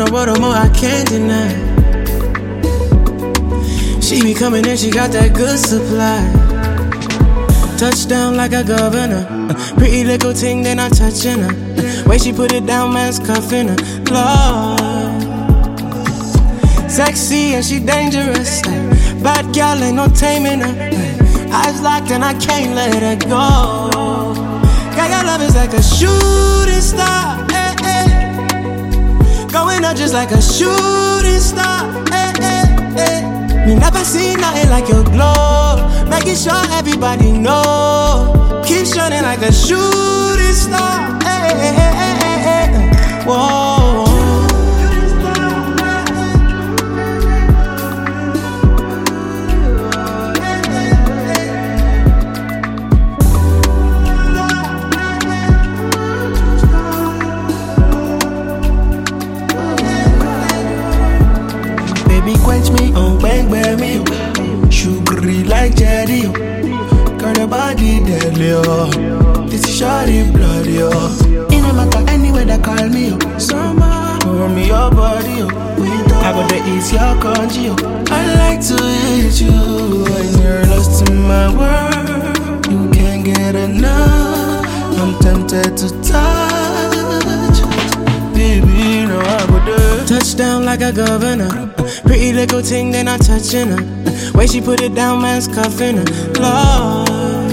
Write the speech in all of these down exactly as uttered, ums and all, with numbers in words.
the world, the more I can't deny. She be coming in, she got that good supply. Touchdown like a governor. Pretty little thing, then I touching her. Way she put it down, man's cuffing her. Lord, sexy and she dangerous. Bad girl, ain't no taming her. Eyes locked and I can't let her go. Girl, your love is like a shooting star. Eh, eh. Going up just like a shooting star. Eh, eh, eh. Me never seen nothing like your glow. Making sure everybody know. Keep shining like a shooting star. Eh, eh, eh, eh, eh, eh. Whoa. Quench me, oh bang bang me, sugary like jelly, oh. Girl your body deadly, oh. This is shawty bloody, oh. It no matter anywhere that call me, oh. Summer, pour me your body, oh. I got to eat your congee, oh. I like to hit you when you're lost in my world. You can't get enough. I'm tempted to touch, baby. No, I go there. Touchdown like a governor. Pretty little thing, then I touching her. Way she put it down, man's cuffing her. Lord,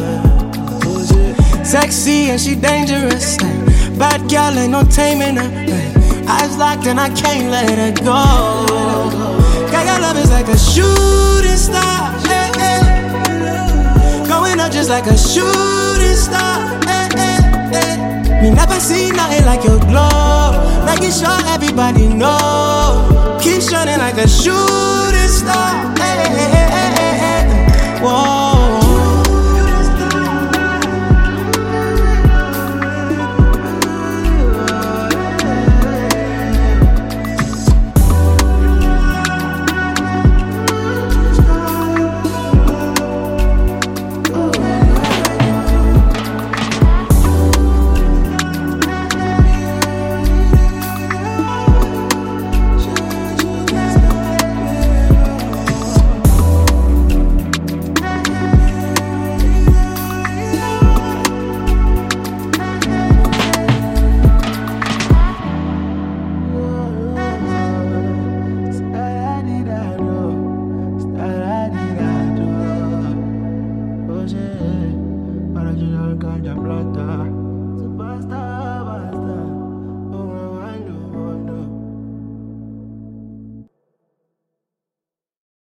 sexy and she dangerous. Bad girl, ain't no taming her. Eyes locked and I can't let her go. Girl, your love is like a shooting star. Eh, eh. Going up just like a shooting star. Eh, eh, eh. Me never seen nothing like your glow. Making sure everybody know. Keep shining like a shooting star. Hey, hey, hey, hey, hey. Whoa. Original ganja planta, superstar.